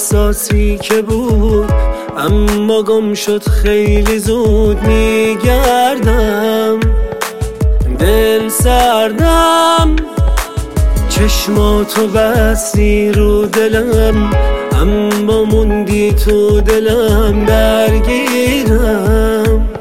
احساسی که بود، اما گم شد خیلی زود. میگردم دل سردم، چشماتو بستی رو دلم، اما موندی تو دلم. درگیرم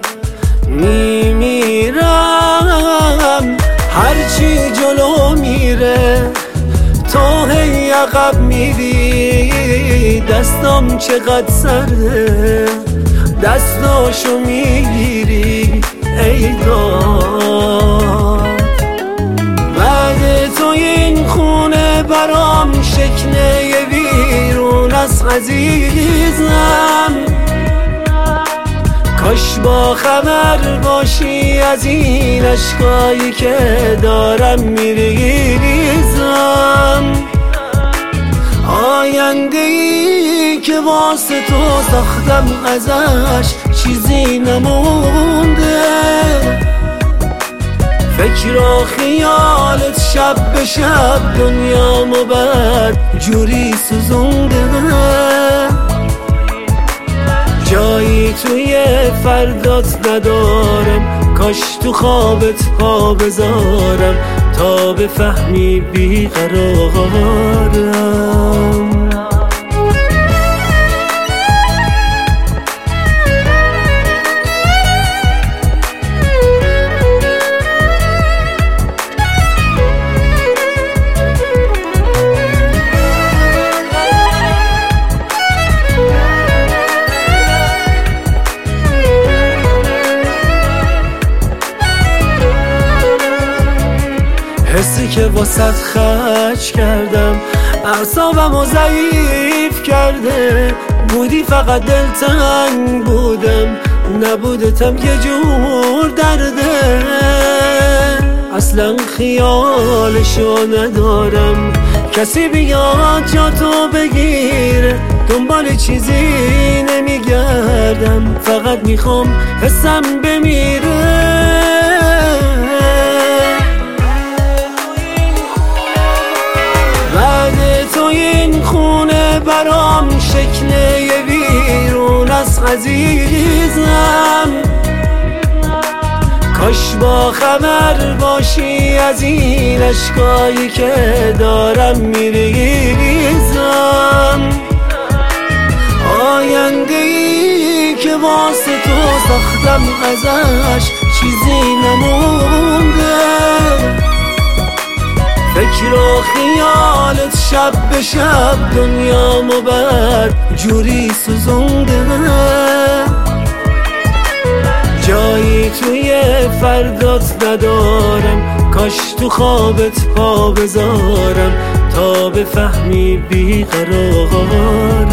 میمیرم، هرچی جلو میره تو هی عقب میری. دستام چقدر سرده دستاشو میگیری ای داد. بعد تو این خونه برام شکنه ویرون است عزیزم. کاش با خبر باشی از این عشقایی که دارم میریزم. آینده‌ای که واسه تو ساختم ازش چیزی نمونده. فکر و خیالت شب به شب دنیامو بد جوری سوزونده. جایی توی فردات ندارم، کاش تو خوابت پا بذارم تا بفهمی بیقرارم. حسی که واسط خرج کردم اعصابمو ضعیف کرده. بودی فقط دلتنگ بودم، نبودتم یه جور درده. اصلا خیالشو ندارم کسی بیاد جا تو بگیره. دنبال چیزی نمیگردم، فقط میخوام حسم بمیره. این خونه برام شکنه ویرون است عزیزم. کاش با خبر باشی از این عشقایی که دارم میریزم. آینده‌ای که واسه تو ساختم ازش چیزی نمونده. فکر و خیالت شب به شب دنیامو بد جوری سوزونده. جایی توی فردات ندارم، کاش تو خوابت پا بذارم تا بفهمی بیقرارم.